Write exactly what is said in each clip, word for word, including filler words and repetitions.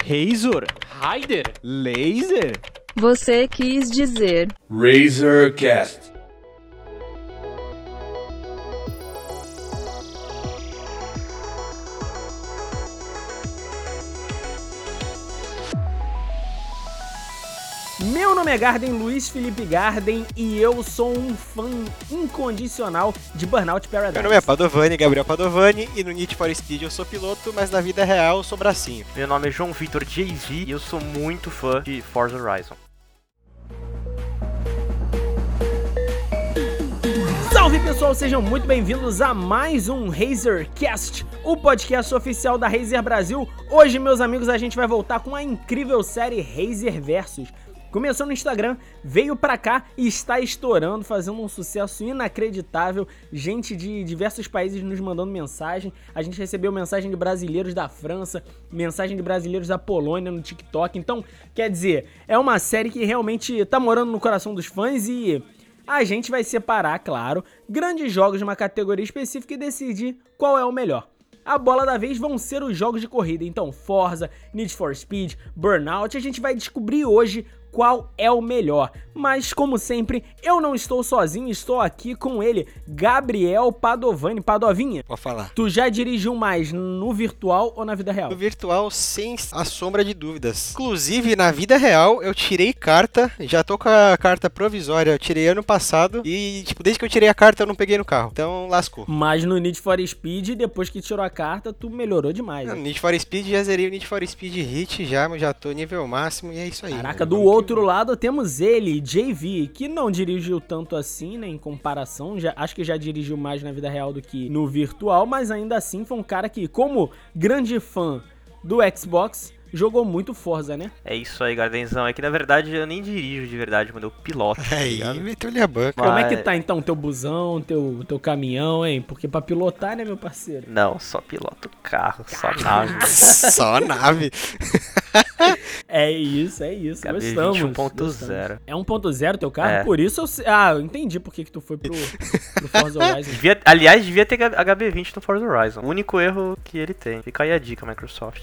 Razor, Raider, Laser. Você quis dizer Razorcast. Meu nome é Garden, Luiz Felipe Garden, e eu sou um fã incondicional de Burnout Paradise. Meu nome é Padovani, Gabriel Padovani, e no Need for Speed eu sou piloto, mas na vida real eu sou bracinho. meu nome é João Vitor Jay-Z e eu sou muito fã de Forza Horizon. Salve pessoal, sejam muito bem-vindos a mais um Razorcast, o podcast oficial da Razer Brasil. Hoje, meus amigos, a gente vai voltar com a incrível série Razer Versus. Começou no Instagram, veio pra cá e está estourando, fazendo um sucesso inacreditável. Gente de diversos países nos mandando mensagem. A gente recebeu mensagem de brasileiros da França, mensagem de brasileiros da Polônia no TikTok. Então, quer dizer, é uma série que realmente tá morando no coração dos fãs e a gente vai separar, claro, grandes jogos de uma categoria específica e decidir qual é o melhor. A bola da vez vão ser os jogos de corrida, então Forza, Need for Speed, Burnout, a gente vai descobrir hoje qual é o melhor. Mas, como sempre, eu não estou sozinho, estou aqui com ele, Gabriel Padovani. Padovinha, Pode falar. tu já dirigiu mais no virtual ou na vida real? No virtual, sem a sombra de dúvidas. Inclusive, na vida real, eu tirei carta, já tô com a carta provisória, eu tirei ano passado, e, tipo, desde que eu tirei a carta, eu não peguei no carro. Então, lascou. Mas no Need for Speed, depois que tirou a carta, tu melhorou demais. No né? Need for Speed, já zerei o Need for Speed Hit, já, já tô nível máximo, e é isso aí. Caraca, né? do Vamos que outro lado temos ele, J V, que não dirigiu tanto assim, né, em comparação, já, acho que já dirigiu mais na vida real do que no virtual, mas ainda assim foi um cara que, como grande fã do Xbox, jogou muito Forza, né? É isso aí, Gardenzão. É que na verdade eu nem dirijo de verdade, mano, eu piloto. tá Aí, ligado? meteu-lhe a banca. Como é Mas- que tá então teu busão, teu, teu caminhão, hein? Porque pra pilotar, né, meu parceiro? Não, só piloto carro, só nave. Só nave. É isso, é isso, K B gostamos. vinte um ponto gostamos. zero. É um ponto zero teu carro? É. Por isso eu... se- Ah, eu entendi por que que tu foi pro, pro Forza Horizon. Devia, aliás, devia ter H B vinte no Forza Horizon. O único erro que ele tem. Fica aí a dica, Microsoft.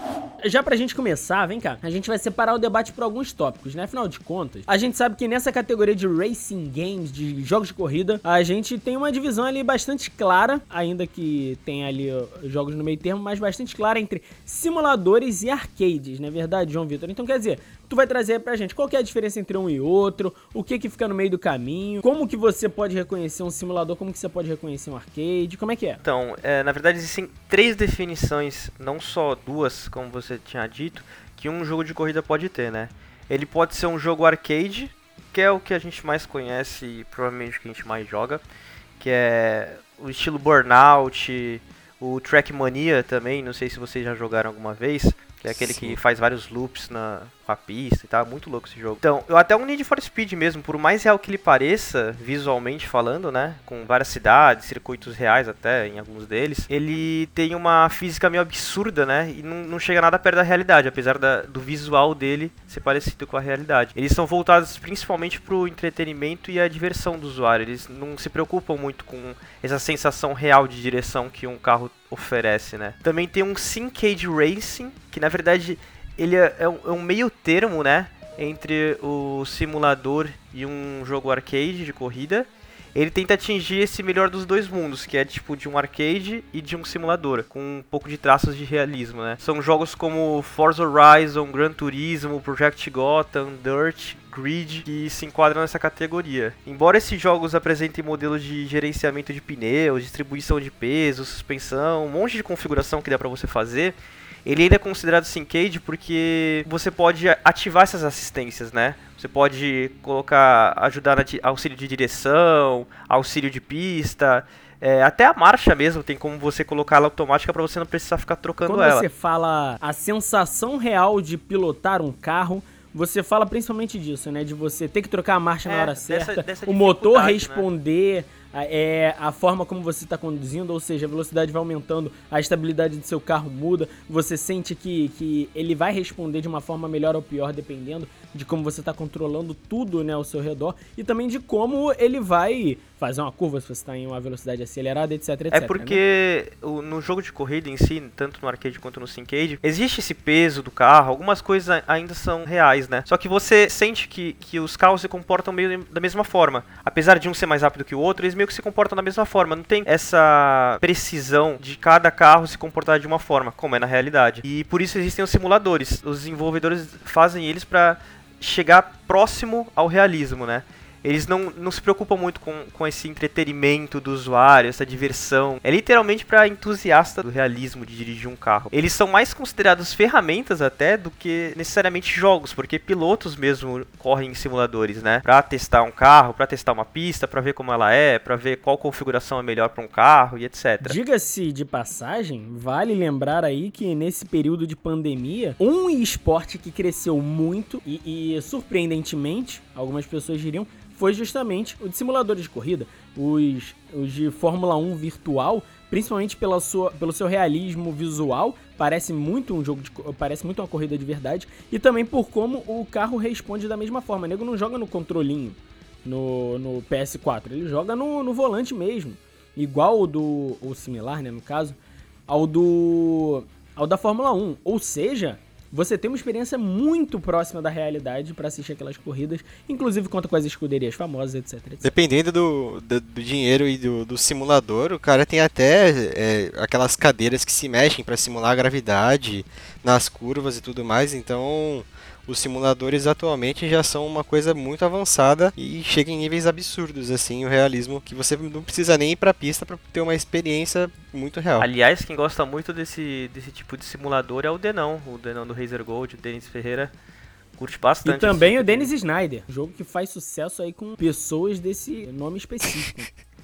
Já pra gente começar, vem cá, a gente vai separar o debate por alguns tópicos, né? Afinal de contas, a gente sabe que nessa categoria de racing games, de jogos de corrida, a gente tem uma divisão ali bastante clara, ainda que tem ali ó, jogos no meio termo, mas bastante clara entre simuladores e arcades, não é verdade, João Vitor? Então quer dizer, tu vai trazer pra gente qual que é a diferença entre um e outro, o que que fica no meio do caminho, como que você pode reconhecer um simulador, como que você pode reconhecer um arcade, como é que é? Então, é, na verdade existem três definições, não só duas, como você tinha dito, que um jogo de corrida pode ter, né? Ele pode ser um jogo arcade, que é o que a gente mais conhece e provavelmente o que a gente mais joga, que é o estilo Burnout, o Trackmania também, não sei se vocês já jogaram alguma vez, que é aquele Sim. que faz vários loops na com a pista e tal, muito louco esse jogo. Então, eu até um Need for Speed mesmo, por mais real que ele pareça, visualmente falando, né, com várias cidades, circuitos reais até, em alguns deles, ele tem uma física meio absurda, né, e não, não chega nada perto da realidade, apesar da, do visual dele ser parecido com a realidade. Eles são voltados principalmente pro entretenimento e a diversão do usuário, eles não se preocupam muito com essa sensação real de direção que um carro oferece, né. Também tem um Syncade Racing, que na verdade ele é, é, um, é um meio termo, né, entre o simulador e um jogo arcade de corrida. Ele tenta atingir esse melhor dos dois mundos, que é tipo de um arcade e de um simulador, com um pouco de traços de realismo, né. São jogos como Forza Horizon, Gran Turismo, Project Gotham, Dirt, Grid, que se enquadram nessa categoria. Embora esses jogos apresentem modelos de gerenciamento de pneus, distribuição de peso, suspensão, um monte de configuração que dá pra você fazer, ele ainda é considerado Syncade porque você pode ativar essas assistências, né? Você pode colocar, ajudar na auxílio de direção, auxílio de pista, é, até a marcha mesmo tem como você colocar ela automática para você não precisar ficar trocando Quando ela. você fala a sensação real de pilotar um carro, você fala principalmente disso, né? De você ter que trocar a marcha É, na hora dessa- certa, dessa o motor dificuldade, responder é a forma como você está conduzindo, ou seja, a velocidade vai aumentando, a estabilidade do seu carro muda, você sente que, que ele vai responder de uma forma melhor ou pior, dependendo de como você está controlando tudo, né, ao seu redor, e também de como ele vai fazer uma curva se você está em uma velocidade acelerada, etc, etc. É porque né? o, no jogo de corrida em si, tanto no arcade quanto no Syncade, existe esse peso do carro, algumas coisas ainda são reais, né? Só que você sente que, que os carros se comportam meio da mesma forma. Apesar de um ser mais rápido que o outro, eles meio que se comportam da mesma forma. Não tem essa precisão de cada carro se comportar de uma forma, como é na realidade. E por isso existem os simuladores. Os desenvolvedores fazem eles para chegar próximo ao realismo, né? Eles não, não se preocupam muito com, com esse entretenimento do usuário, essa diversão. É literalmente para entusiasta do realismo de dirigir um carro. Eles são mais considerados ferramentas até do que necessariamente jogos, porque pilotos mesmo correm em simuladores, né? Para testar um carro, para testar uma pista, para ver como ela é, para ver qual configuração é melhor para um carro e etcétera. Diga-se de passagem, vale lembrar aí que nesse período de pandemia, um esporte que cresceu muito e, e surpreendentemente, algumas pessoas diriam, foi justamente o de simuladores de corrida, os, os de Fórmula um virtual, principalmente pela sua, pelo seu realismo visual, parece muito um jogo de, parece muito uma corrida de verdade, e também por como o carro responde da mesma forma. O nego não joga no controlinho, no, no P S quatro, ele joga no, no volante mesmo, igual o do, ou similar, né, no caso, ao do, ao da Fórmula um, ou seja, você tem uma experiência muito próxima da realidade para assistir aquelas corridas, inclusive conta com as escuderias famosas, etc, etcétera. Dependendo do, do, do dinheiro e do, do simulador, o cara tem até é, aquelas cadeiras que se mexem para simular a gravidade nas curvas e tudo mais, então os simuladores atualmente já são uma coisa muito avançada e chega em níveis absurdos, assim, o realismo, que você não precisa nem ir pra pista para ter uma experiência muito real. Aliás, quem gosta muito desse, desse tipo de simulador é o Denão, o Denão do Razer Gold, o Denis Ferreira, curte bastante. E também tipo o Dennis de... Snyder, jogo que faz sucesso aí com pessoas desse nome específico.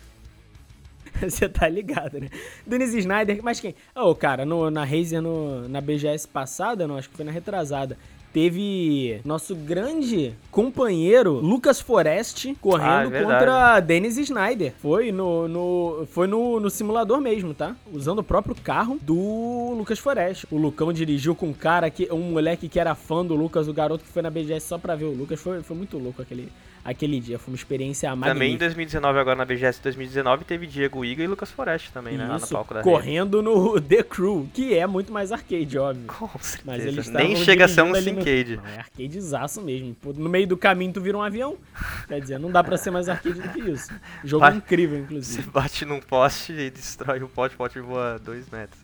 Você tá ligado, né? Denis Snyder, mas quem? Ô, oh, cara, no, na Razer, no, na B G S passada, não, acho que foi na retrasada, teve nosso grande companheiro Lucas Forest correndo ah, é contra Denis Snyder. Foi no, no, foi no, no simulador mesmo, tá? Usando o próprio carro do Lucas Forest. O Lucão dirigiu com um cara, que, um moleque que era fã do Lucas, o garoto que foi na B G S só pra ver o Lucas. Foi, foi muito louco aquele, aquele dia. Foi uma experiência magnífica. Também em dois mil e dezenove, agora na B G S dois mil e dezenove, teve Diego Iga e Lucas Forest também, né? Lá no palco da correndo no The Crew, que é muito mais arcade, óbvio. Com certeza. Mas eles nem chega a ser um Syncade. No... Não, é arcadezaço mesmo. No meio do caminho tu vira um avião. Quer dizer, não dá pra ser mais arcade do que isso. Jogo Vai, incrível, inclusive. Você bate num poste e destrói o poste, o poste voa dois metros.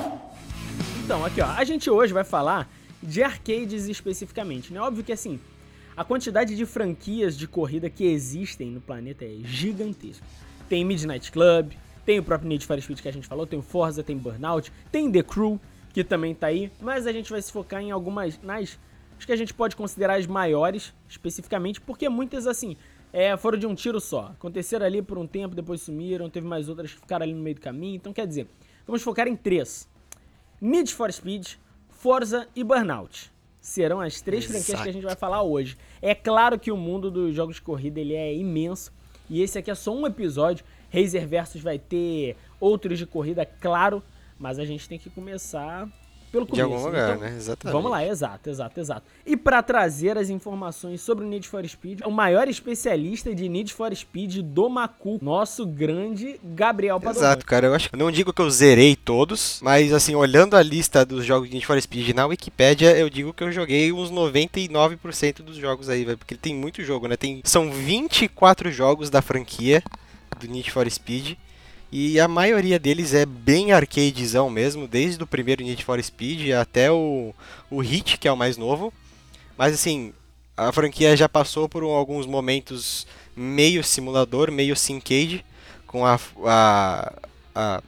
Então, aqui ó, a gente hoje vai falar de arcades especificamente, né? Óbvio que assim, a quantidade de franquias de corrida que existem no planeta é gigantesca. Tem Midnight Club, tem o próprio Need for Speed que a gente falou, tem o Forza, tem Burnout, tem The Crew, que também tá aí, mas a gente vai se focar em algumas, nas, acho que a gente pode considerar as maiores, especificamente, porque muitas, assim, é, foram de um tiro só. Aconteceram ali por um tempo, depois sumiram, teve mais outras que ficaram ali no meio do caminho, então quer dizer, vamos focar em três. Need for Speed, Forza e Burnout. Serão as três Exato. franquias que a gente vai falar hoje. É claro que o mundo dos jogos de corrida ele é imenso, e esse aqui é só um episódio. Razer Versus vai ter outros de corrida, claro, mas a gente tem que começar pelo começo. De algum lugar, então, né? Exatamente. Vamos lá, exato, exato, exato. E para trazer as informações sobre o Need for Speed, o maior especialista de Need for Speed do Macu, nosso grande Gabriel Padovan. Exato, cara, eu acho que não digo que eu zerei todos, mas assim, olhando a lista dos jogos de Need for Speed na Wikipédia, eu digo que eu joguei uns noventa e nove por cento dos jogos aí, velho, porque tem muito jogo, né? Tem, são vinte e quatro jogos da franquia do Need for Speed. E a maioria deles é bem arcadezão mesmo, desde o primeiro Need for Speed até o, o Hit, que é o mais novo. Mas assim, a franquia já passou por alguns momentos meio simulador, meio Syncade, com a, a, a,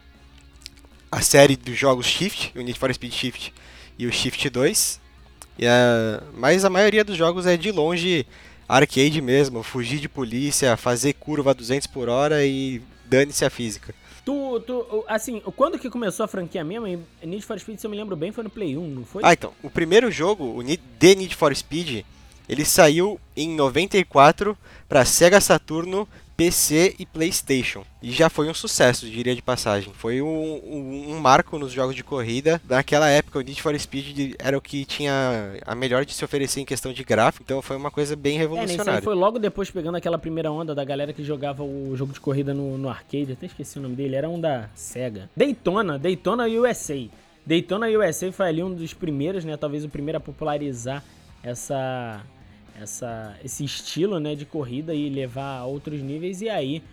a série dos jogos Shift, o Need for Speed Shift e o Shift dois. E a, mas a maioria dos jogos é de longe arcade mesmo, fugir de polícia, fazer curva a duzentos por hora e dane-se a física. Tu, tu, assim, quando que começou a franquia mesmo? Need for Speed, se eu me lembro bem, foi no Play um, não foi? Ah, então, o primeiro jogo, o The Need for Speed, ele saiu em noventa e quatro para Sega Saturno, P C e PlayStation. E já foi um sucesso, diria de passagem. Foi um, um, um marco nos jogos de corrida. Naquela época, o Need for Speed era o que tinha a melhor de se oferecer em questão de gráfico. Então foi uma coisa bem É, né, isso revolucionária. aí foi logo depois pegando aquela primeira onda da galera que jogava o jogo de corrida no, no arcade. Até esqueci o nome dele, era um da Sega. Daytona, Daytona U S A. Daytona U S A foi ali um dos primeiros, né? Talvez o primeiro a popularizar essa, essa, esse estilo, né, de corrida e levar a outros níveis. E aí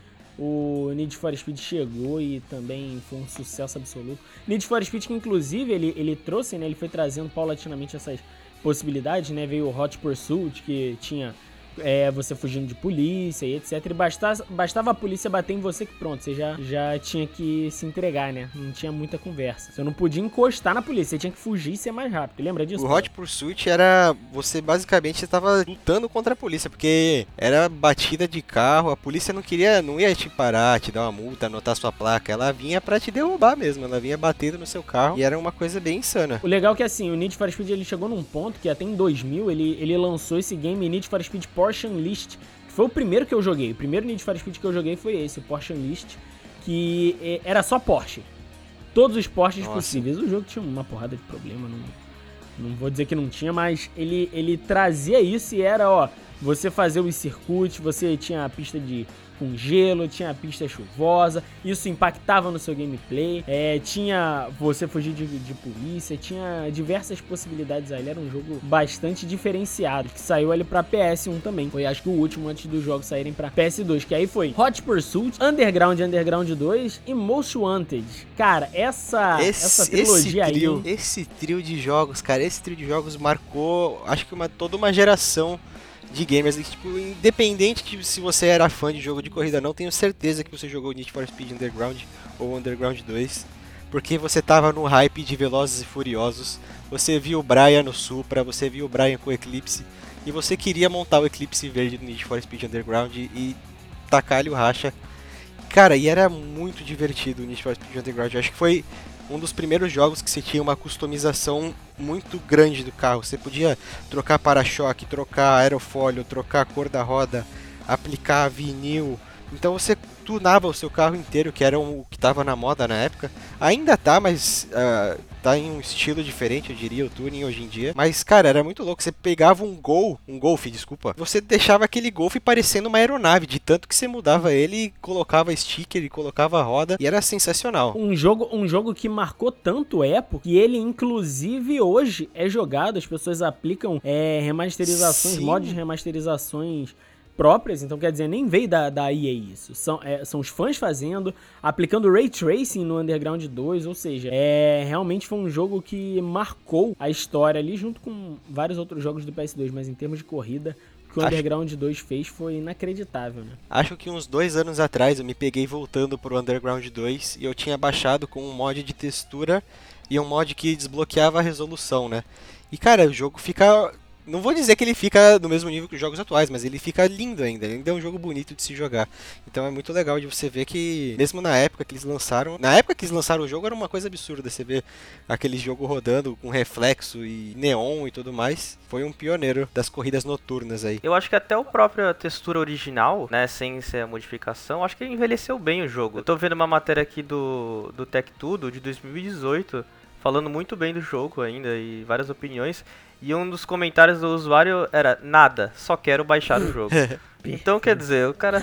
o Need for Speed chegou e também foi um sucesso absoluto. Need for Speed que inclusive ele, ele trouxe, né, ele foi trazendo paulatinamente essas possibilidades, né? Veio o Hot Pursuit, que tinha é, você fugindo de polícia e etcétera. E bastava, bastava a polícia bater em você que pronto, você já, já tinha que se entregar, né? Não tinha muita conversa. Você não podia encostar na polícia, você tinha que fugir e ser mais rápido. Lembra disso? O Hot Pursuit era... Você basicamente estava lutando contra a polícia, porque era batida de carro, a polícia não queria, não ia te parar, te dar uma multa, anotar sua placa. Ela vinha pra te derrubar mesmo, ela vinha batendo no seu carro e era uma coisa bem insana. O legal é que assim, o Need for Speed ele chegou num ponto que até em dois mil ele, ele lançou esse game Need for Speed Porsche Unleashed, que foi o primeiro que eu joguei. O primeiro Need for Speed que eu joguei foi esse, o Porsche Unleashed, que é, era só Porsche. Todos os Porsches Nossa. possíveis. O jogo tinha uma porrada de problema, não, não vou dizer que não tinha, mas ele, ele trazia isso e era, ó, você fazer os circuitos, você tinha a pista de com gelo, tinha a pista chuvosa, isso impactava no seu gameplay, é, tinha você fugir de, de polícia, tinha diversas possibilidades ali, era um jogo bastante diferenciado, que saiu ali pra P S um também, foi acho que o último antes dos jogos saírem pra P S dois, que aí foi Hot Pursuit, Underground, Underground dois e Most Wanted. Cara, essa, Esse, essa trilogia esse trio, aí... esse trio de jogos, cara, esse trio de jogos marcou, acho que uma, toda uma geração de gamers, tipo, independente de se você era fã de jogo de corrida ou não, tenho certeza que você jogou Need for Speed Underground ou Underground dois, porque você tava no hype de Velozes e Furiosos, você viu o Brian no Supra, você viu o Brian com o Eclipse, e você queria montar o Eclipse verde do Need for Speed Underground e tacar-lhe o racha. Cara, e era muito divertido o Need for Speed Underground, eu acho que foi um dos primeiros jogos que você tinha uma customização muito grande do carro. Você podia trocar para-choque, trocar aerofólio, trocar a cor da roda, aplicar vinil. Então você tunava o seu carro inteiro, que era o que estava na moda na época. Ainda tá, mas uh, tá em um estilo diferente, eu diria, o tuning hoje em dia. Mas, cara, era muito louco. Você pegava um Gol, um Golf, desculpa. Você deixava aquele Golf parecendo uma aeronave, de tanto que você mudava ele, colocava sticker e colocava roda, e era sensacional. Um jogo, um jogo que marcou tanto época que ele, inclusive, hoje é jogado. As pessoas aplicam é, remasterizações, Sim. mods de remasterizações próprias, então quer dizer, nem veio da, da E A isso, são, é, são os fãs fazendo, aplicando Ray Tracing no Underground dois, ou seja, é, realmente foi um jogo que marcou a história ali, junto com vários outros jogos do P S dois, mas em termos de corrida, o que o Acho... Underground dois fez foi inacreditável, né? Acho que uns dois anos atrás eu me peguei voltando pro Underground dois e eu tinha baixado com um mod de textura e um mod que desbloqueava a resolução, né? E cara, o jogo fica... Não vou dizer que ele fica no mesmo nível que os jogos atuais, mas ele fica lindo ainda. Ainda é um jogo bonito de se jogar. Então é muito legal de você ver que, mesmo na época que eles lançaram... Na época que eles lançaram o jogo era uma coisa absurda. Você ver aquele jogo rodando com reflexo e neon e tudo mais. Foi um pioneiro das corridas noturnas aí. Eu acho que até a própria textura original, né, sem ser a modificação, acho que envelheceu bem o jogo. Eu tô vendo uma matéria aqui do, do Tech Tudo, de dois mil e dezoito, falando muito bem do jogo ainda e várias opiniões. E um dos comentários do usuário era: nada, só quero baixar o jogo. Então, quer dizer, o cara...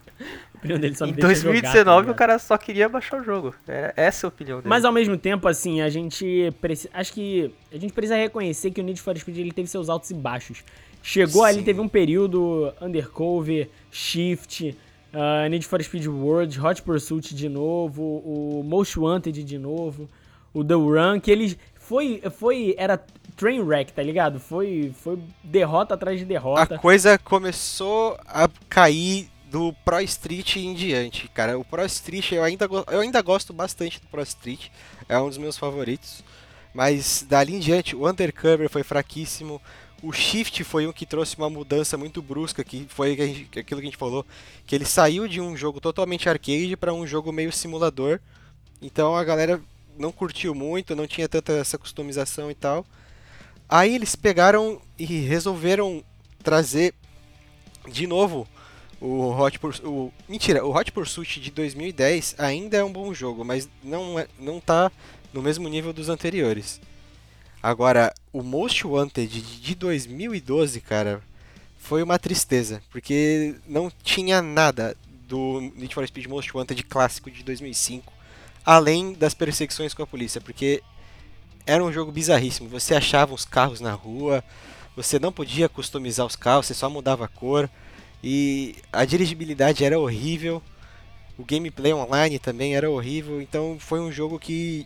Dele só me em deixa dois mil e jogar, dezenove tá o cara só queria baixar o jogo. É, essa é a opinião dele. Mas ao mesmo tempo, assim, a gente precisa, acho que a gente precisa reconhecer que o Need for Speed ele teve seus altos e baixos. Chegou Sim. ali, teve um período Undercover, Shift, uh, Need for Speed World, Hot Pursuit de novo, o Most Wanted de novo, o The Run, que eles foi foi era train wreck, tá ligado? Foi foi derrota atrás de derrota. A coisa começou a cair do Pro Street em diante, cara. O Pro Street, eu ainda, eu ainda gosto bastante do Pro Street, é um dos meus favoritos, mas dali em diante o Undercover foi fraquíssimo, o Shift foi um que trouxe uma mudança muito brusca, que foi aquilo que a gente falou, que ele saiu de um jogo totalmente arcade para um jogo meio simulador, então a galera não curtiu muito, não tinha tanta essa customização e tal. Aí eles pegaram e resolveram trazer de novo O Hot Pursuit, o, mentira, o Hot Pursuit de dois mil e dez ainda é um bom jogo, mas não, é, não tá no mesmo nível dos anteriores. Agora, o Most Wanted de dois mil e doze, cara, foi uma tristeza, porque não tinha nada do Need for Speed Most Wanted clássico de dois mil e cinco, além das perseguições com a polícia, porque era um jogo bizarríssimo. Você achava os carros na rua, você não podia customizar os carros, você só mudava a cor, e a dirigibilidade era horrível, o gameplay online também era horrível, então foi um jogo que,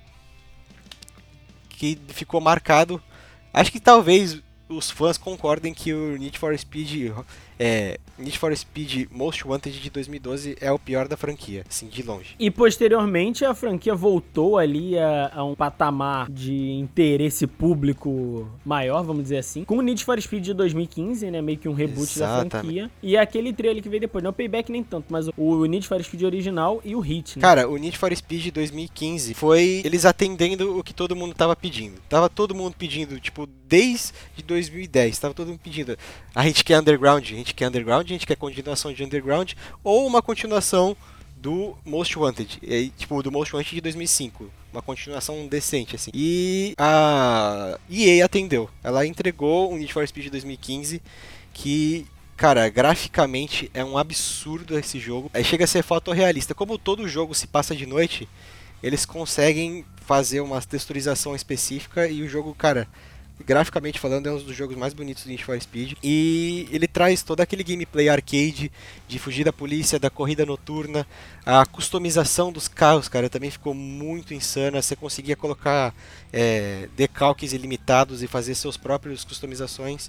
que ficou marcado. Acho que talvez os fãs concordem que o Need for Speed, é, Need for Speed Most Wanted de dois mil e doze é o pior da franquia, assim, de longe. E posteriormente a franquia voltou ali a, a um patamar de interesse público maior, vamos dizer assim, com o Need for Speed de dois mil e quinze, né, meio que um reboot Exatamente. da franquia, e aquele trailer que veio depois, não o Payback nem tanto, mas o Need for Speed original e o Hit, né? Cara, o Need for Speed dois mil e quinze foi eles atendendo o que todo mundo tava pedindo. Tava todo mundo pedindo, tipo, desde dois mil e dez, tava todo mundo pedindo. A gente quer Underground, a gente quer Underground, a gente quer continuação de Underground, ou uma continuação do Most Wanted, e, tipo, do Most Wanted de dois mil e cinco. Uma continuação decente, assim. E a E A atendeu. Ela entregou o Need for Speed dois mil e quinze, que, cara, graficamente é um absurdo esse jogo. Aí chega a ser fotorrealista. Como todo jogo se passa de noite, eles conseguem fazer uma texturização específica e o jogo, cara, graficamente falando, é um dos jogos mais bonitos do Need for Speed. E ele traz todo aquele gameplay arcade de fugir da polícia, da corrida noturna. A customização dos carros, cara, também ficou muito insana. Você conseguia colocar é, decalques ilimitados e fazer seus próprios customizações.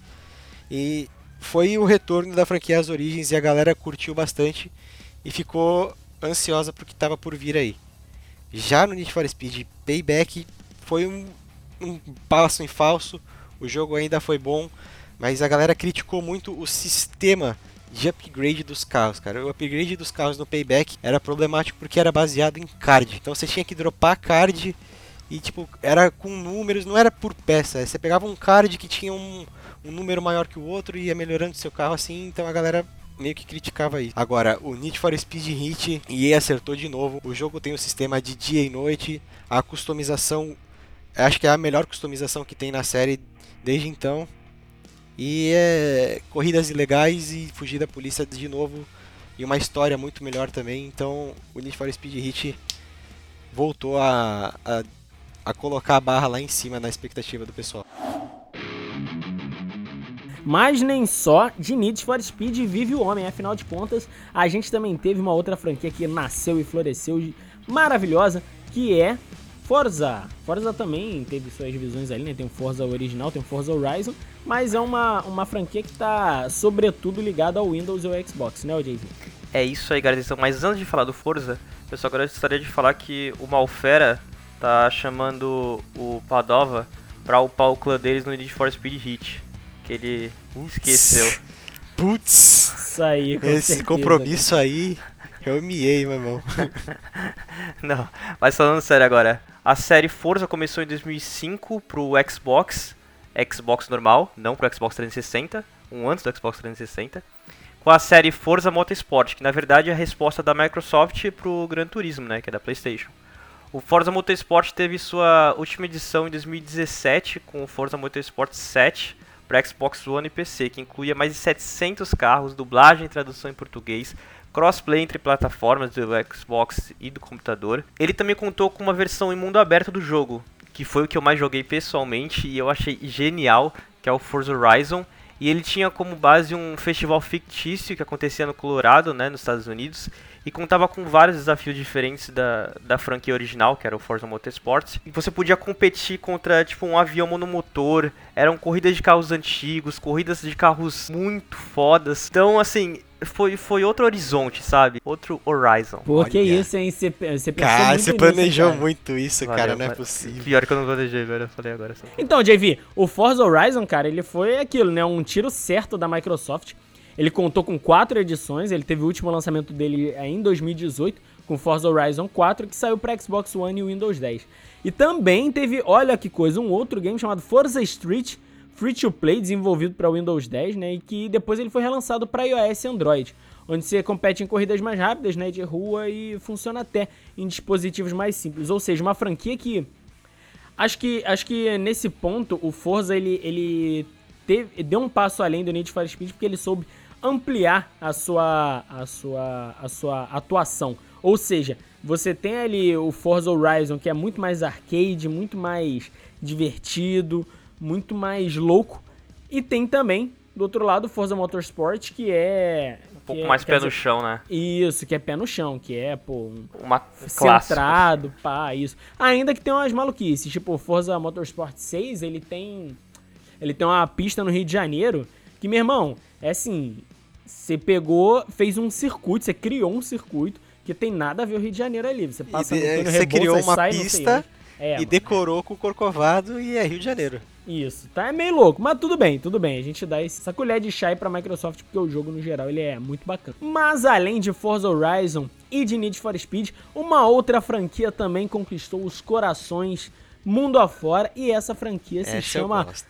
E foi o retorno da franquia às origens e a galera curtiu bastante e ficou ansiosa pro que estava por vir aí. Já no Need for Speed Payback foi um um passo em falso, o jogo ainda foi bom, mas a galera criticou muito o sistema de upgrade dos carros, cara. O upgrade dos carros no Payback era problemático porque era baseado em card, então você tinha que dropar card e tipo, era com números, não era por peça, você pegava um card que tinha um, um número maior que o outro e ia melhorando seu carro assim, então a galera meio que criticava isso. Agora, o Need for Speed Heat, E A acertou de novo, o jogo tem um sistema de dia e noite, a customização, acho que é a melhor customização que tem na série desde então. E é corridas ilegais e fugir da polícia de novo. E uma história muito melhor também. Então o Need for Speed Heat voltou a, a, a colocar a barra lá em cima na expectativa do pessoal. Mas nem só de Need for Speed vive o homem. Afinal de contas, a gente também teve uma outra franquia que nasceu e floresceu maravilhosa, que é Forza. Forza também teve suas divisões ali, né? Tem o Forza original, tem o Forza Horizon, mas é uma, uma franquia que tá sobretudo ligada ao Windows e ao Xbox, né, J V? É isso aí, galera. Mas antes de falar do Forza, eu só gostaria de falar que o Malfera tá chamando o Padova pra upar o clã deles no Need for Speed Heat, que ele esqueceu. Putz! Isso aí, com esse certeza, compromisso cara. aí, eu miei, meu irmão. Não, mas falando sério agora, a série Forza começou em dois mil e cinco pro Xbox, Xbox normal, não pro Xbox trezentos e sessenta, um antes do Xbox trezentos e sessenta, com a série Forza Motorsport, que na verdade é a resposta da Microsoft pro Gran Turismo, né, que é da PlayStation. O Forza Motorsport teve sua última edição em dois mil e dezessete com o Forza Motorsport sete para Xbox One e P C, que incluía mais de setecentos carros, dublagem e tradução em português, crossplay entre plataformas do Xbox e do computador. Ele também contou com uma versão em mundo aberto do jogo, que foi o que eu mais joguei pessoalmente e eu achei genial, que é o Forza Horizon. E ele tinha como base um festival fictício que acontecia no Colorado, né, nos Estados Unidos, e contava com vários desafios diferentes da, da franquia original, que era o Forza Motorsport. E você podia competir contra tipo um avião monomotor, eram corridas de carros antigos, corridas de carros muito fodas. Então, assim, foi, foi outro horizonte, sabe? Outro Horizon. Pô, que Olha. isso, hein? Você pensou Cara, muito você nisso, planejou cara. muito isso, Valeu, cara, não é mas- possível. Pior que eu não planejei, velho. Eu falei agora. Só. Então, J V, o Forza Horizon, cara, ele foi aquilo, né? Um tiro certo da Microsoft. Ele contou com quatro edições, ele teve o último lançamento dele em dois mil e dezoito, com Forza Horizon quatro, que saiu para Xbox One e Windows dez. E também teve, olha que coisa, um outro game chamado Forza Street free to play, desenvolvido para Windows dez, né, e que depois ele foi relançado para iOS e Android, onde você compete em corridas mais rápidas, né, de rua, e funciona até em dispositivos mais simples. Ou seja, uma franquia que acho que acho que nesse ponto o Forza ele ele teve, deu um passo além do Need for Speed, porque ele soube ampliar a sua a sua a sua atuação. Ou seja, você tem ali o Forza Horizon, que é muito mais arcade, muito mais divertido, muito mais louco, e tem também do outro lado o Forza Motorsport, que é Um pouco que é, mais pé dizer, no chão, né? Isso, que é pé no chão, que é, pô, um Uma classe. centrado, pá, isso. Ainda que tem umas maluquices, tipo o Forza Motorsport seis, ele tem ele tem uma pista no Rio de Janeiro, que, meu irmão, é assim, você pegou, fez um circuito, você criou um circuito, que tem nada a ver o Rio de Janeiro ali. Você passa e de, no Antônio você Rebouças, criou uma sai, pista é, e mano, decorou com o Corcovado e é Rio de Janeiro. Isso, tá? É meio louco, mas tudo bem, tudo bem. A gente dá essa colher de chá aí pra Microsoft, porque o jogo, no geral, ele é muito bacana. Mas além de Forza Horizon e de Need for Speed, uma outra franquia também conquistou os corações mundo afora, e essa franquia se Essa eu chama gosto.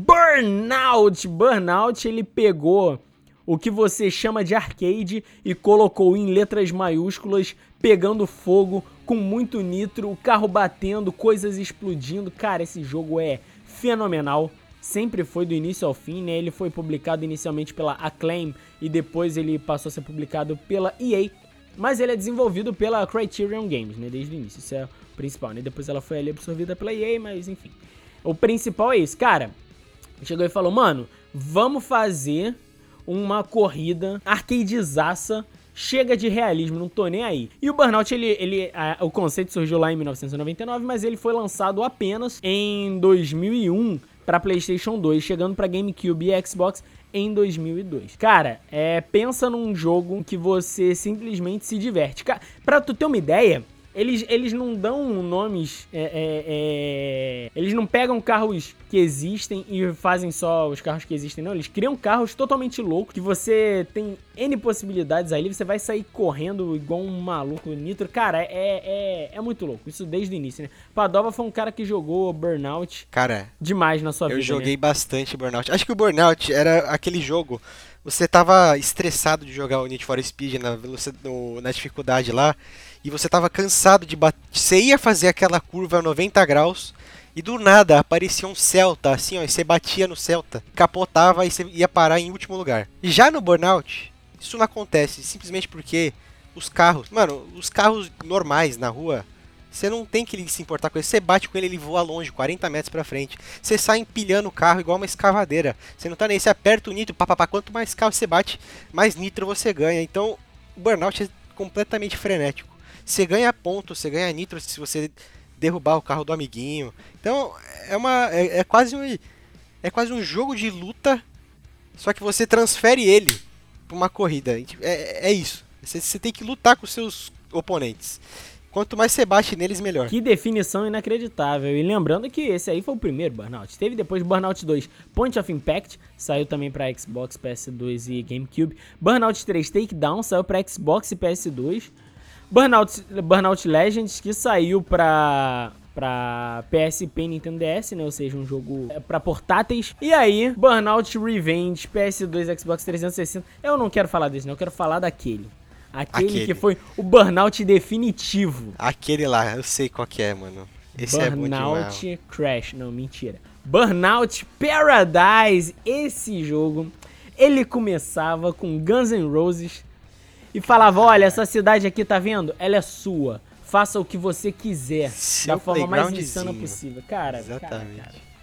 Burnout. Burnout, ele pegou o que você chama de arcade e colocou em letras maiúsculas, pegando fogo, com muito nitro, o carro batendo, coisas explodindo. Cara, esse jogo é fenomenal. Sempre foi do início ao fim, né? Ele foi publicado inicialmente pela Acclaim e depois ele passou a ser publicado pela E A. Mas ele é desenvolvido pela Criterion Games, né? Desde o início, isso é o principal, né? Depois ela foi ali absorvida pela E A, mas enfim. O principal é isso, cara. Chegou e falou, mano, vamos fazer uma corrida arcadezaça, chega de realismo, não tô nem aí. E o Burnout, ele, ele, a, o conceito surgiu lá em mil novecentos e noventa e nove, mas ele foi lançado apenas em dois mil e um para PlayStation dois, chegando para GameCube e Xbox em dois mil e dois. Cara, é, pensa num jogo que você simplesmente se diverte. Cara, pra tu ter uma ideia, Eles, eles não dão nomes, é, é, é, eles não pegam carros que existem e fazem só os carros que existem, não. Eles criam carros totalmente loucos, que você tem N possibilidades ali, você vai sair correndo igual um maluco nitro. Cara, é, é, é muito louco, isso desde o início, né? Padova foi um cara que jogou Burnout Cara, demais na sua eu vida, joguei né? bastante Burnout. Acho que o Burnout era aquele jogo, você tava estressado de jogar o Need for Speed na, velocidade, no, na dificuldade lá, e você tava cansado de bater. Você ia fazer aquela curva a noventa graus e do nada aparecia um Celta, assim, ó, e você batia no Celta, capotava e você ia parar em último lugar. Já no Burnout, isso não acontece, simplesmente porque os carros, mano, os carros normais na rua, você não tem que se importar com ele, você bate com ele, ele voa longe, quarenta metros pra frente. Você sai empilhando o carro igual uma escavadeira. Você não tá nem aí, você aperta o nitro, papapá, quanto mais carro você bate, mais nitro você ganha. Então, o Burnout é completamente frenético. Você ganha ponto, você ganha nitro se você derrubar o carro do amiguinho. Então, é uma é, é quase um é quase um jogo de luta, só que você transfere ele pra uma corrida. É, é isso. Você, você tem que lutar com os seus oponentes. Quanto mais você bate neles, melhor. Que definição inacreditável. E lembrando que esse aí foi o primeiro Burnout. Teve depois Burnout dois, Point of Impact, saiu também para Xbox, P S dois e GameCube. Burnout três, Takedown, saiu para Xbox e P S dois. Burnout, Burnout Legends, que saiu para para P S P e Nintendo D S, né? Ou seja, um jogo para portáteis. E aí, Burnout Revenge, P S dois, Xbox trezentos e sessenta. Eu não quero falar desse, não. Eu quero falar daquele. Aquele, Aquele que foi o Burnout definitivo. Aquele lá, eu sei qual que é, mano. Esse Burnout é bom Crash, não, mentira. Burnout Paradise, esse jogo, ele começava com Guns N' Roses e falava, olha, essa cidade aqui, tá vendo? Ela é sua, faça o que você quiser, Seu da forma mais insana playgroundzinho. possível. Cara, Exatamente. cara, cara.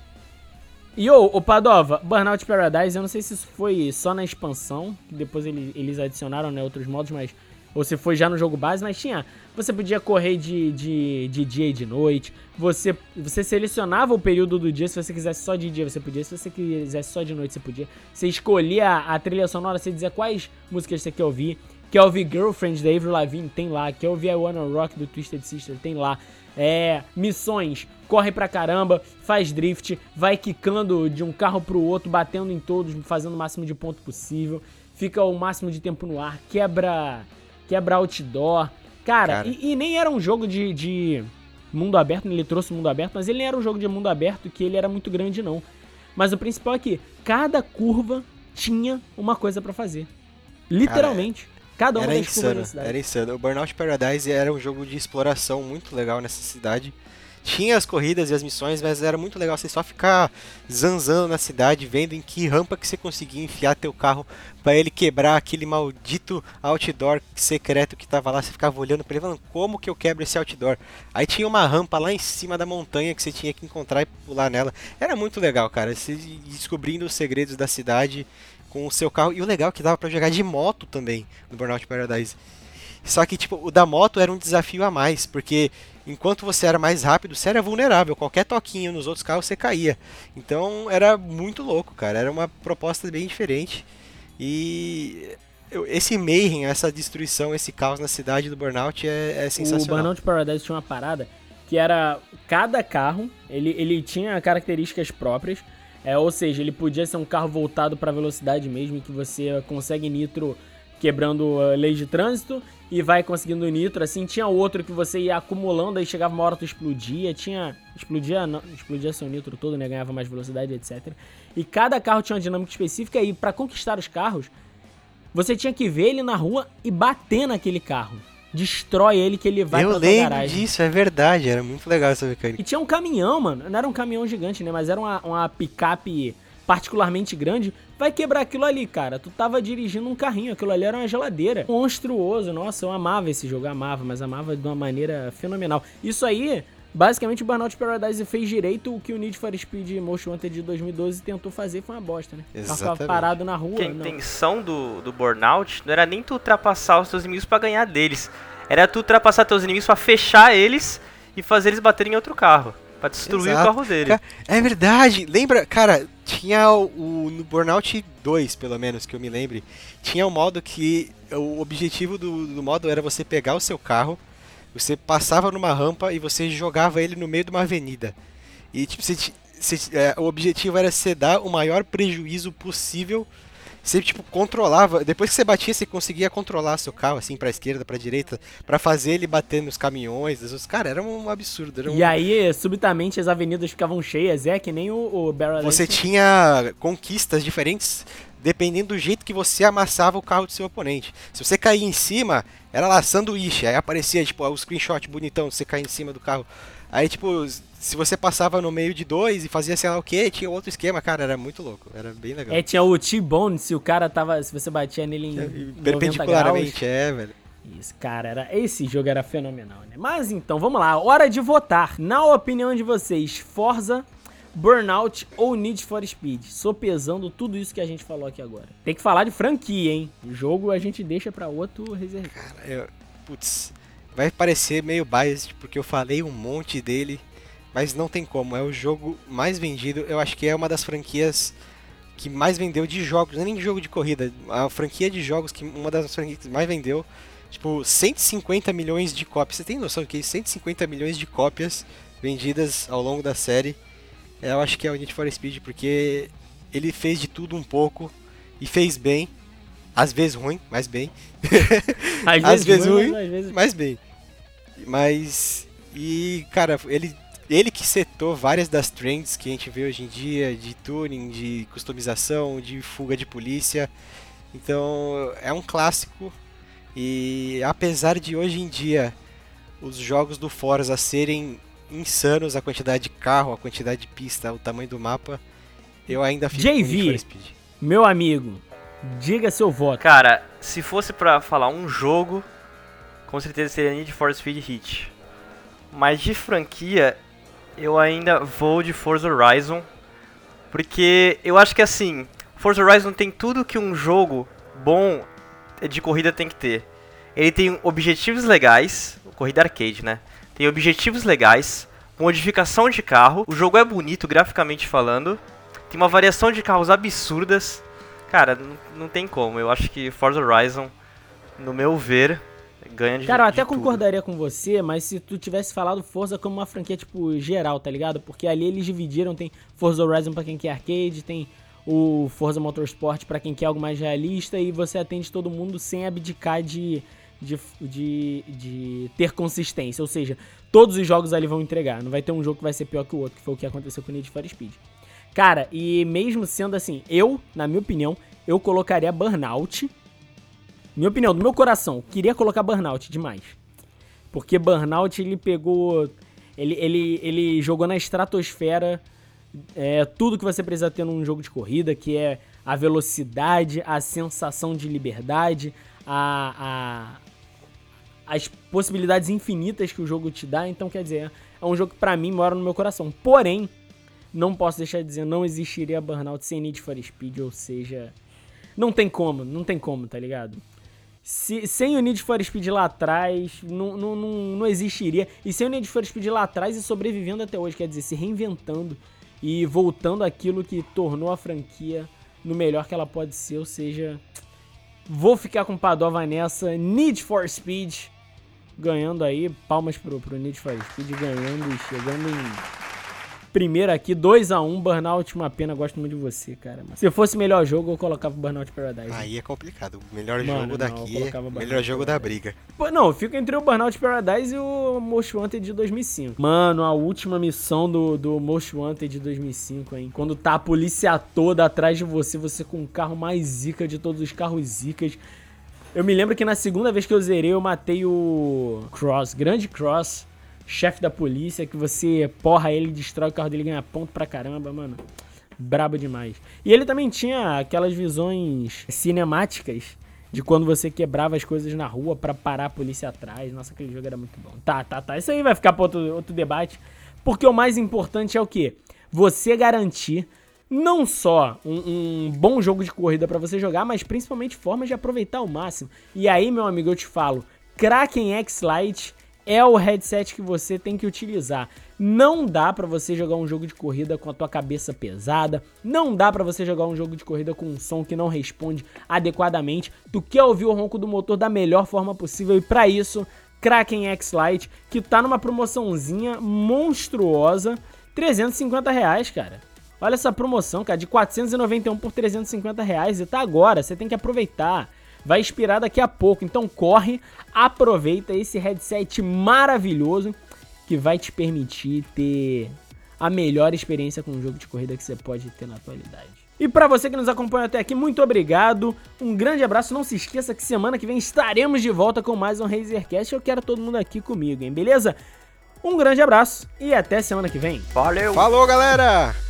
E ô, ô Padova, Burnout Paradise, eu não sei se isso foi só na expansão, que depois ele, eles adicionaram, né, outros modos, mas ou se foi já no jogo base, mas tinha, você podia correr de, de, de dia e de noite, você, você selecionava o período do dia, se você quisesse só de dia você podia, se você quisesse só de noite você podia, você escolhia a, a trilha sonora, você dizia quais músicas você quer ouvir, quer ouvir Girlfriend da Avril Lavigne, tem lá, quer ouvir I Wanna Rock do Twisted Sister, tem lá. É, missões, corre pra caramba, faz drift, vai quicando de um carro pro outro, batendo em todos, fazendo o máximo de ponto possível, fica o máximo de tempo no ar, quebra quebra outdoor, cara, Cara. E, e nem era um jogo de, de mundo aberto, ele trouxe mundo aberto, mas ele nem era um jogo de mundo aberto que ele era muito grande não, Mas o principal é que cada curva tinha uma coisa pra fazer. Literalmente. Cada uma Era das curvas da insano, cidade. era insano. O Burnout Paradise era um jogo de exploração muito legal nessa cidade. Tinha as corridas e as missões, mas era muito legal você só ficar zanzando na cidade, vendo em que rampa que você conseguia enfiar teu carro pra ele quebrar aquele maldito outdoor secreto que tava lá. Você ficava olhando pra ele falando, como que eu quebro esse outdoor? Aí tinha uma rampa lá em cima da montanha que você tinha que encontrar e pular nela. Era muito legal, cara, você descobrindo os segredos da cidade com o seu carro. E o legal é que dava pra jogar de moto também no Burnout Paradise. Só que, tipo, o da moto era um desafio a mais, porque enquanto você era mais rápido, você era vulnerável. Qualquer toquinho nos outros carros, você caía. Então, era muito louco, cara. Era uma proposta bem diferente. E eu- esse mayhem, essa destruição, esse caos na cidade do Burnout é, é O sensacional. Burnout Paradise tinha uma parada que era cada carro, ele, ele tinha características próprias, é, ou seja, ele podia ser um carro voltado para velocidade mesmo, em que você consegue nitro quebrando a lei de trânsito e vai conseguindo nitro, assim. Tinha outro que você ia acumulando, aí chegava uma hora tu explodia, tinha... Explodia, não, explodia seu nitro todo, né? Ganhava mais velocidade, etcétera. E cada carro tinha uma dinâmica específica e pra conquistar os carros, você tinha que ver ele na rua e bater naquele carro. Destrói ele que ele vai Eu pra tua lembro garagem. disso, é verdade. Era muito legal essa mecânica. E tinha um caminhão, mano. Não era um caminhão gigante, né? Mas era uma, uma picape particularmente grande. Vai quebrar aquilo ali, cara. Tu tava dirigindo um carrinho. Aquilo ali era uma geladeira. Monstruoso. Nossa, eu amava esse jogo. Eu amava, mas amava de uma maneira fenomenal. Isso aí, basicamente, o Burnout Paradise fez direito o que o Need for Speed Most Wanted de dois mil e doze tentou fazer. Foi uma bosta, né? O carro ficava Exatamente. parado na rua. Que a não. intenção do, do Burnout não era nem tu ultrapassar os teus inimigos pra ganhar deles. Era tu ultrapassar teus inimigos pra fechar eles e fazer eles baterem em outro carro. Pra destruir Exato. o carro dele. Ca- É verdade, lembra, cara, tinha o, o- no Burnout dois, pelo menos, que eu me lembre, tinha um modo que o objetivo do, do modo era você pegar o seu carro, você passava numa rampa e você jogava ele no meio de uma avenida. E tipo, você, ti- você- é, o objetivo era você dar o maior prejuízo possível. Você tipo controlava, depois que você batia, você conseguia controlar seu carro assim pra esquerda, pra direita, pra fazer ele bater nos caminhões. Os cara, era um absurdo, era um... E aí, subitamente, as avenidas ficavam cheias. É que nem o, o Barrel Você Racing. tinha conquistas diferentes dependendo do jeito que você amassava o carro do seu oponente. Se você caía em cima, era lá sanduíche, aí aparecia tipo o screenshot bonitão de você cair em cima do carro. Aí tipo, se você passava no meio de dois e fazia sei lá o que, tinha outro esquema, cara, era muito louco, era bem legal. É, tinha o T-Bone, se o cara tava. Se você batia nele em noventa graus. Perpendicularmente, é, velho. Isso, cara, era, esse jogo era fenomenal, né? Mas então, vamos lá, hora de votar. Na opinião de vocês, Forza, Burnout ou Need for Speed? Sopesando tudo isso que a gente falou aqui agora. Tem que falar de franquia, hein? O jogo a gente deixa pra outro reserva. Eu- putz, vai parecer meio biased porque eu falei um monte dele, mas não tem como. É o jogo mais vendido. Eu acho que é uma das franquias que mais vendeu de jogos, não é nem de jogo de corrida. A franquia de jogos que uma das franquias que mais vendeu, tipo, cento e cinquenta milhões de cópias. Você tem noção do que é isso? cento e cinquenta milhões de cópias vendidas ao longo da série. Eu acho que é o Need for Speed porque ele fez de tudo um pouco e fez bem. Às vezes ruim, mas bem. Às Às vezes ruim, ruim, mas às vezes... mas bem. Mas, e cara, ele, ele que setou várias das trends que a gente vê hoje em dia, de tuning, de customização, de fuga de polícia. Então, é um clássico. E apesar de hoje em dia os jogos do Forza serem insanos, a quantidade de carro, a quantidade de pista, o tamanho do mapa, eu ainda fico J com V. Need for Speed. Meu amigo, diga seu voto. Cara, se fosse pra falar um jogo, com certeza seria Need for Speed Heat. Mas de franquia, eu ainda vou de Forza Horizon. Porque eu acho que assim, Forza Horizon tem tudo que um jogo bom de corrida tem que ter. Ele tem objetivos legais, corrida arcade, né? Tem objetivos legais, modificação de carro, o jogo é bonito graficamente falando, tem uma variação de carros absurdas. Cara, não, não tem como. Eu acho que Forza Horizon, no meu ver, ganha de Cara, eu de até tudo. concordaria com você, mas se tu tivesse falado Forza como uma franquia, tipo, geral, tá ligado? Porque ali eles dividiram, tem Forza Horizon pra quem quer arcade, tem o Forza Motorsport pra quem quer algo mais realista, e você atende todo mundo sem abdicar de, de, de, de ter consistência. Ou seja, todos os jogos ali vão entregar, não vai ter um jogo que vai ser pior que o outro, que foi o que aconteceu com o Need for Speed. Cara, e mesmo sendo assim, eu, na minha opinião, eu colocaria Burnout. Minha opinião, do meu coração, queria colocar Burnout demais. Porque Burnout, ele pegou... Ele, ele, ele jogou na estratosfera é, tudo que você precisa ter num jogo de corrida, que é a velocidade, a sensação de liberdade, a, a, as possibilidades infinitas que o jogo te dá. Então, quer dizer, é um jogo que pra mim mora no meu coração. Porém, não posso deixar de dizer, não existiria Burnout sem Need for Speed, ou seja... Não tem como, não tem como, tá ligado? Se, sem o Need for Speed lá atrás, não, não, não, não existiria. E sem o Need for Speed lá atrás e sobrevivendo até hoje, quer dizer, se reinventando e voltando àquilo que tornou a franquia no melhor que ela pode ser. Ou seja, vou ficar com Padova nessa. Need for Speed ganhando aí, palmas pro, pro Need for Speed ganhando e chegando em... Primeiro aqui, dois a um, Burnout, uma pena, gosto muito de você, cara. Mas se fosse melhor jogo, eu colocava o Burnout Paradise. Aí é complicado, o melhor Mano, jogo não, daqui eu é colocava o melhor Burnout jogo da briga. Pô, não, eu fico entre o Burnout Paradise e o Most Wanted de dois mil e cinco. Mano, a última missão do, do Most Wanted de dois mil e cinco, hein? Quando tá a polícia toda atrás de você, você com o carro mais zica de todos os carros zicas. Eu me lembro que na segunda vez que eu zerei, eu matei o Cross, grande Cross, chefe da polícia, que você porra ele, destrói o carro dele, ganha ponto pra caramba, mano. Brabo demais. E ele também tinha aquelas visões cinemáticas de quando você quebrava as coisas na rua pra parar a polícia atrás. Nossa, aquele jogo era muito bom. Tá, tá, tá. Isso aí vai ficar pra outro, outro debate. Porque o mais importante é o quê? Você garantir não só um, um bom jogo de corrida pra você jogar, mas principalmente formas de aproveitar ao máximo. E aí, meu amigo, eu te falo, Kraken X-Lite é o headset que você tem que utilizar. Não dá pra você jogar um jogo de corrida com a tua cabeça pesada. Não dá pra você jogar um jogo de corrida com um som que não responde adequadamente. Tu quer ouvir o ronco do motor da melhor forma possível. E pra isso, Kraken X-Lite, que tá numa promoçãozinha monstruosa. trezentos e cinquenta reais, cara. Olha essa promoção, cara. De quatrocentos e noventa e um por trezentos e cinquenta reais. E tá agora, você tem que aproveitar. Vai expirar daqui a pouco, então corre, aproveita esse headset maravilhoso que vai te permitir ter a melhor experiência com um jogo de corrida que você pode ter na atualidade. E pra você que nos acompanhou até aqui, muito obrigado, um grande abraço, não se esqueça que semana que vem estaremos de volta com mais um RazerCast, eu quero todo mundo aqui comigo, hein, beleza? Um grande abraço e até semana que vem. Valeu! Falou, galera!